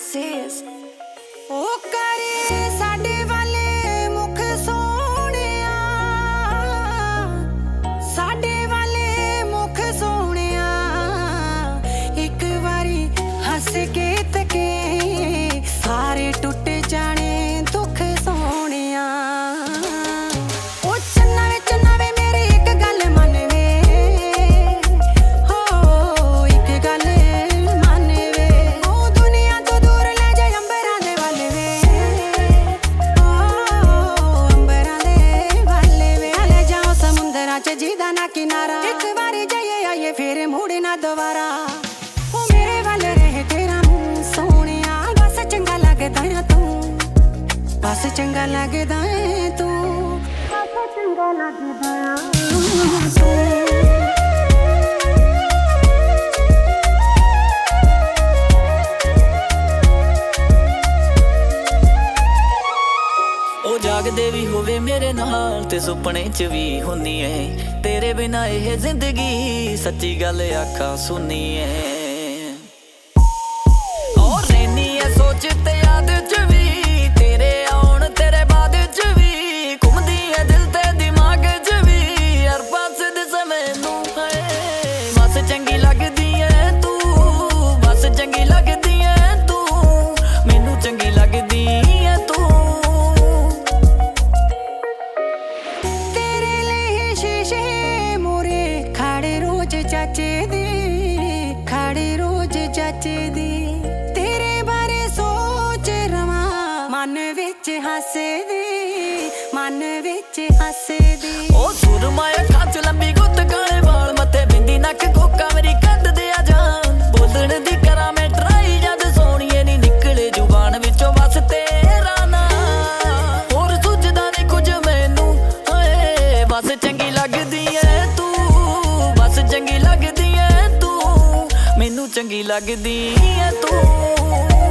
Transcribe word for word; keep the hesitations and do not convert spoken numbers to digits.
Sis ओ करे साडे वाले मुख सोहणिया, साडे वाले मुख सोहणिया, एक वारी हस के तके सारे टुट जाने दुख सोहणिया। ओ चन्ना वे चन्ना वे मेरी एक गल मन वे, हो एक गल मन वे, ओ दुनिया तो दूर ले जाए अंबरां दे वल वे, ओ अंबरां दे वल वे, ले जाओ समुंदरां च जिहदा ना किनारा, एक बारी जाइए आइए फिर मुड़ ना दोबारा। ओ मेरे वल रहे तेरा मुंह सोहणिया, बस चंगा लगदा है तू, बस चंगा लगदा है तू, बस चंगा लगदा है तू। ओ जागदे भी होवे मेरे नाल ते सुपने च भी हुंदी ऐ, तेरे बिना एह जिंदगी सच्ची गल आखां सुनी ऐ। और रैनी ऐ सोच ते याद च भी, तेरे आउण तेरे बाद च भी, घुमदी ऐ दिल ते दिमाग च भी, हर पासे दिस मैनू है। बस चंगी लगदी ऐ तू, बस चंगी लगदी ऐ तू, मैनू चंगी लगदी ऐ तू। तेरे लिए शीशे मोरे खड़े रोज चाचे दे, खड़े रोज चाचे दे, तेरे बारे सोच रवां मन विच हसे दे, मन विच हसे दे। ओ सुरमा अखां च लंबी गुत्त काले वाल, मत्थे बिंदी नक कोका मेरी कद दे आ जान, बोलण दी करा मैं ट्राई जद सोहणीए नी निकले जुबान विचों बस तेरा नाम। होर सुझदा नी कुछ मैनू हाए, बस चंगी लगदी ऐ तू, बस चंगी लगदी ऐ तू, मैनू चंगी लगदी ऐ तू।